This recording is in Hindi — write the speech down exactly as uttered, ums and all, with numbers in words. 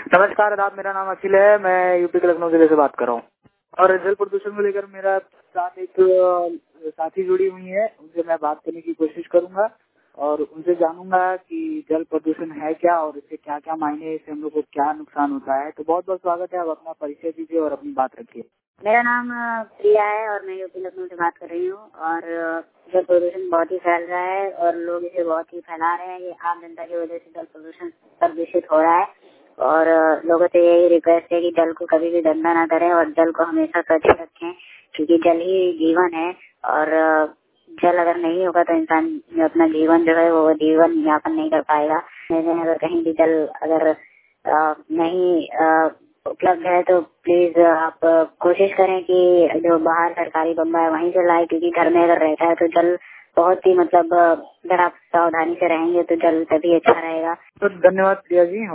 नमस्कार आदाब, मेरा नाम अखिल है। मैं यूपी के लखनऊ जिले से बात कर रहा हूँ और जल प्रदूषण को लेकर मेरा साथ एक अ, साथी जुड़ी हुई है। उनसे मैं बात करने की कोशिश करूंगा और उनसे जानूंगा कि जल प्रदूषण है क्या और इससे क्या क्या मायने, इससे हम लोग को क्या नुकसान होता है। तो बहुत बहुत स्वागत है। आप अपना परिचय दीजिए और अपनी बात रखिए। मेरा नाम अ, प्रिया है और मैं यूपी लखनऊ से बात कर रही हूँ। और अ, जल प्रदूषण बहुत ही फैल रहा है और लोग इसे बहुत ही फैला रहे हैं। ये आम जनता की वजह से जल प्रदूषण प्रदूषित हो रहा है और अ, लोगों से यही रिक्वेस्ट है कि जल को कभी भी गंदा ना करें और जल को हमेशा स्वच्छ रखें, क्योंकि जल ही जीवन है। और अ, जल अगर नहीं होगा तो इंसान अपना जीवन जो है वो जीवन यापन नहीं कर पाएगा। लेकिन अगर कहीं भी जल अगर अ, नहीं अ, उपलब्ध है तो प्लीज आप अ, कोशिश करें कि जो बाहर सरकारी बम्बा है वहीं से लाए, क्योंकि घर में अगर रहता है तो जल बहुत ही मतलब अ, अगर आप सावधानी से रहेंगे तो जल तभी अच्छा रहेगा। तो धन्यवाद प्रिया जी।